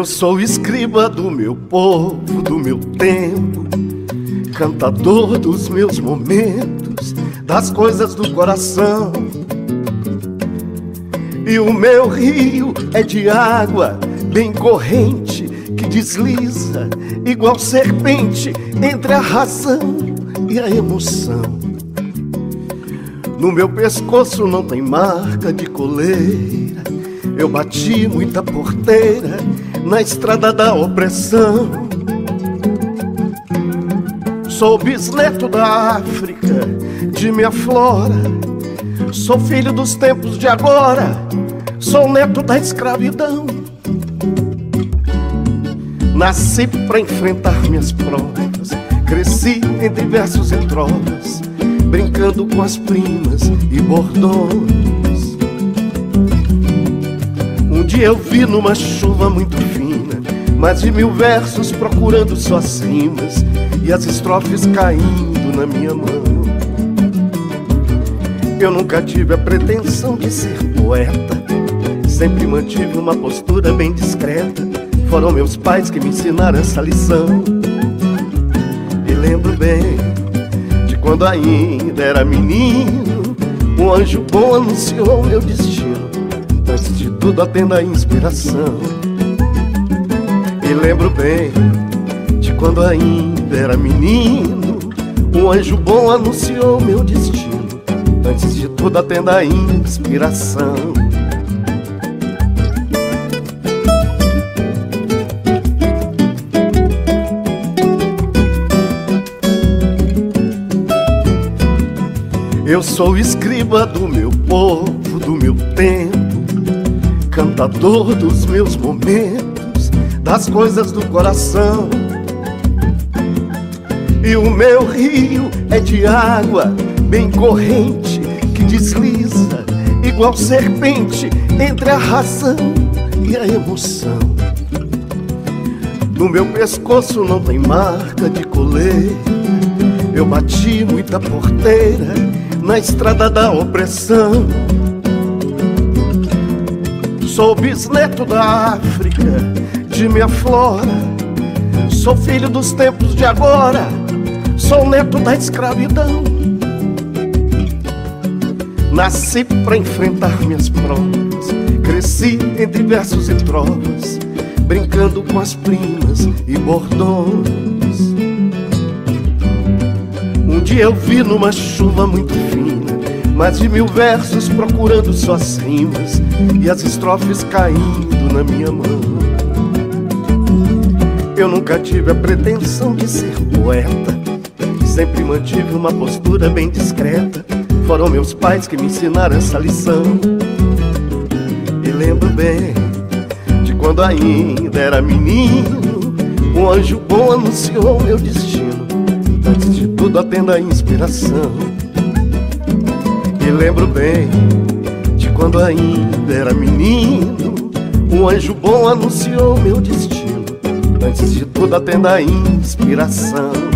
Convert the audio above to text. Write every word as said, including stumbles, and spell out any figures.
Eu sou escriba do meu povo, do meu tempo, cantador dos meus momentos, das coisas do coração. E o meu rio é de água bem corrente, que desliza igual serpente entre a razão e a emoção. No meu pescoço não tem marca de coleira, eu bati muita porteira na estrada da opressão. Sou bisneto da África, de minha flora, sou filho dos tempos de agora, sou neto da escravidão. Nasci pra enfrentar minhas provas, cresci entre versos e trovas, brincando com as primas e bordões. Um dia eu vi numa chuva muito fina mais de mil versos procurando suas rimas e as estrofes caindo na minha mão. Eu nunca tive a pretensão de ser poeta, sempre mantive uma postura bem discreta. Foram meus pais que me ensinaram essa lição. E lembro bem de quando ainda era menino, um anjo bom anunciou meu destino. Antes de tudo atenda a inspiração. E lembro bem de quando ainda era menino, um anjo bom anunciou meu destino. Antes de tudo atenda a inspiração. Eu sou escriba do meu povo, do meu tempo, cantador dos meus momentos, das coisas do coração. E o meu rio é de água bem corrente, que desliza igual serpente entre a razão e a emoção. No meu pescoço não tem marca de coleira, eu bati muita porteira na estrada da opressão. Sou bisneto da África, de minha flora, sou filho dos tempos de agora, sou neto da escravidão. Nasci pra enfrentar minhas provas, cresci entre versos e trovas, brincando com as primas e bordões. Um dia eu vi numa chuva muito fina mais de mil versos procurando suas rimas e as estrofes caindo na minha mão. Eu nunca tive a pretensão de ser poeta, sempre mantive uma postura bem discreta. Foram meus pais que me ensinaram essa lição. E lembro bem de quando ainda era menino, um anjo bom anunciou meu destino. Antes de tudo atenda a inspiração. E lembro bem de quando ainda era menino, um anjo bom anunciou meu destino. Antes de tudo atenda a inspiração.